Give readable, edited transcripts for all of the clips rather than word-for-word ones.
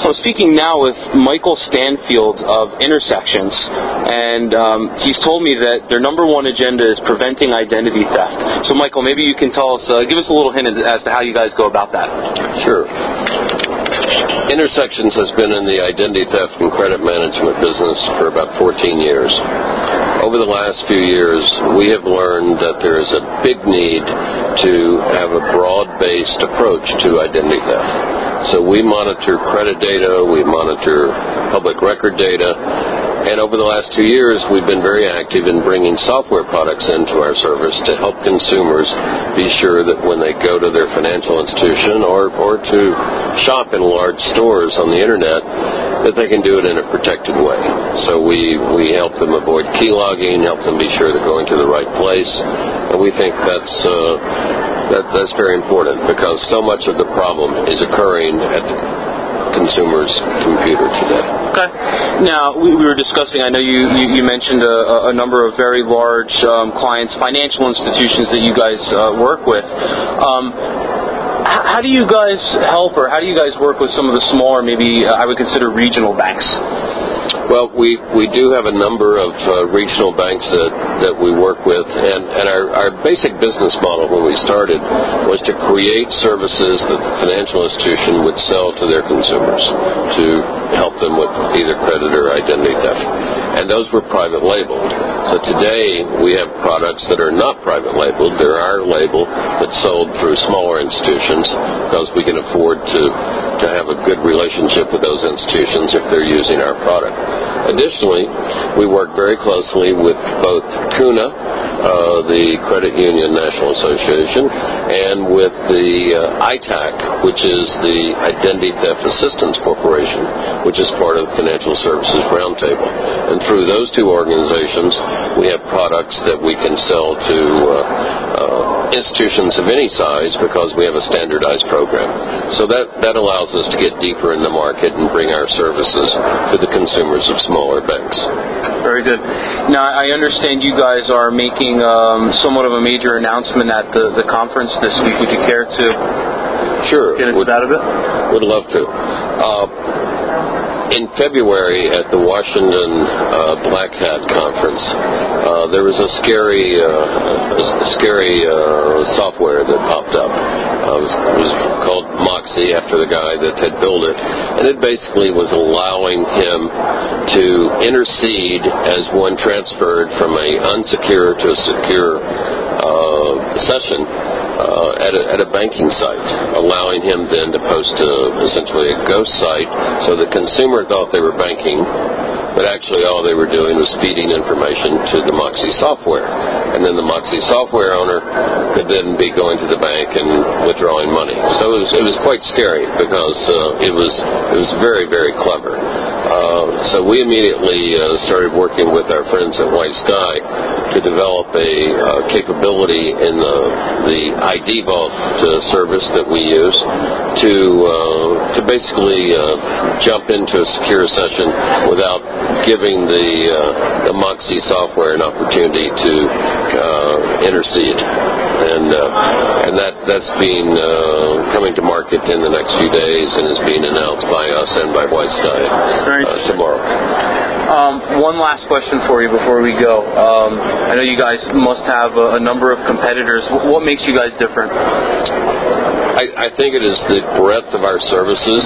So I'm speaking now with Michael Stanfield of Intersections, and he's told me that their number one agenda is preventing identity theft. So Michael, maybe you can tell us, give us a little hint as to how you guys go about that. Sure. Intersections has been in the identity theft and credit management business for about 14 years. Over the last few years, we have learned that there is a big need to have a broad-based approach to identity theft. So we monitor credit data, we monitor public record data, and over the last 2 years, we've been very active in bringing software products into our service to help consumers be sure that when they go to their financial institution or to shop in large stores on the internet, that they can do it in a protected way. So we help them avoid key logging, help them be sure they're going to the right place, and we think that's very important because so much of the problem is occurring at the consumer's computer today. Okay. Now, we were discussing, I know you mentioned a number of very large clients, financial institutions that you guys work with. How do you guys help, or how do you guys work with some of the smaller, maybe I would consider regional banks? Well, we do have a number of regional banks that we work with, and our basic business model when we started was to create services that the financial institution would sell to their consumers to help them with either credit or identity theft. And those were private labeled. So today we have products that are not private labeled. They're our label, but sold through smaller institutions because we can afford to have a good relationship with those institutions if they're using our product. Additionally, we work very closely with both CUNA, the Credit Union National Association, and with the ITAC, which is the Identity Theft Assistance Corporation, which is part of the Financial Services Roundtable. And through those two organizations, we have products that we can sell to institutions of any size because we have a standardized program. So that allows us to get deeper in the market and bring our services to the consumers of smaller banks. Very good. Now, I understand you guys are making somewhat of a major announcement at the conference this week. Would you care to get into that a bit? Would love to. In February at the Washington Black Hat Conference, there was a scary software that popped up. It was called Moxie after the guy that had built it, and it basically was allowing him to intercede as one transferred from an unsecure to a secure session at a banking site, allowing him then to post essentially a ghost site so the consumer thought they were banking, but actually all they were doing was feeding information to the Moxie software. And then the Moxie software owner could then be going to the bank and withdrawing money. So it was quite scary because it was very, very clever. So we immediately started working with our friends at White Sky to develop a capability in the ID Vault service that we use to basically jump into a secure session without giving the Moxie software an opportunity to intercede. And that's been coming to market in the next few days and is being announced by us and by White Sky tomorrow. One last question for you before we go. I know you guys must have a number of competitors. What makes you guys different? I think it is the breadth of our services.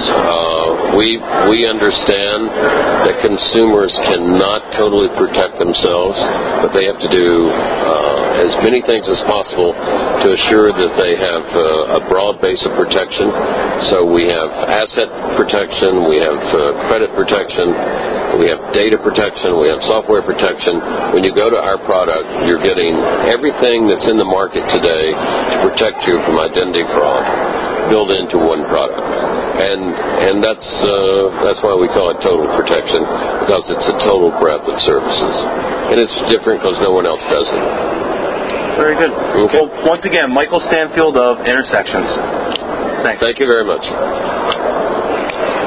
We understand that consumers cannot totally protect themselves, but they have to do as many things as possible to assure that they have a broad base of protection. So we have asset protection, we have credit protection, we have data protection, we have software protection. When you go to our product, you're getting everything that's in the market today to protect you from identity fraud built into one product. And that's why we call it total protection, because it's a total breadth of services. And it's different because no one else does it. Very good. Okay. Well, once again, Michael Stanfield of Intersections. Thanks. Thank you very much.